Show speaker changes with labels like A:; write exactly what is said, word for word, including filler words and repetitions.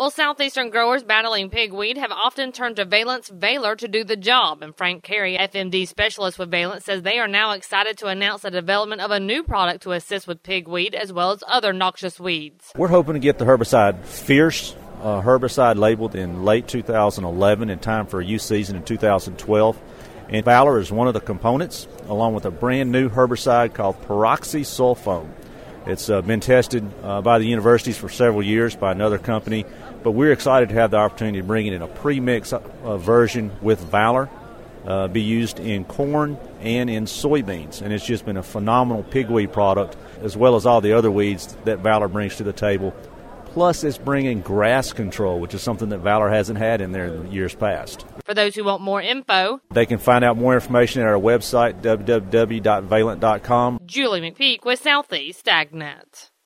A: Well, southeastern growers battling pigweed have often turned to Valent's Valor to do the job, and Frank Carey, F M D specialist with Valent, says they are now excited to announce the development of a new product to assist with pigweed as well as other noxious weeds.
B: We're hoping to get the herbicide Fierce uh, herbicide labeled in late two thousand eleven in time for a use season in two thousand twelve. And Valor is one of the components, along with a brand new herbicide called peroxysulfone. It's uh, been tested uh, by the universities for several years by another company, but we're excited to have the opportunity to bring it in a pre-mix uh, version with Valor, uh, be used in corn and in soybeans. And it's just been a phenomenal pigweed product, as well as all the other weeds that Valor brings to the table. Plus, it's bringing grass control, which is something that Valor hasn't had in there in the years past.
A: For those who want more info,
B: they can find out more information at our website, w w w dot valent dot com.
A: Julie McPeak with Southeast AgNet.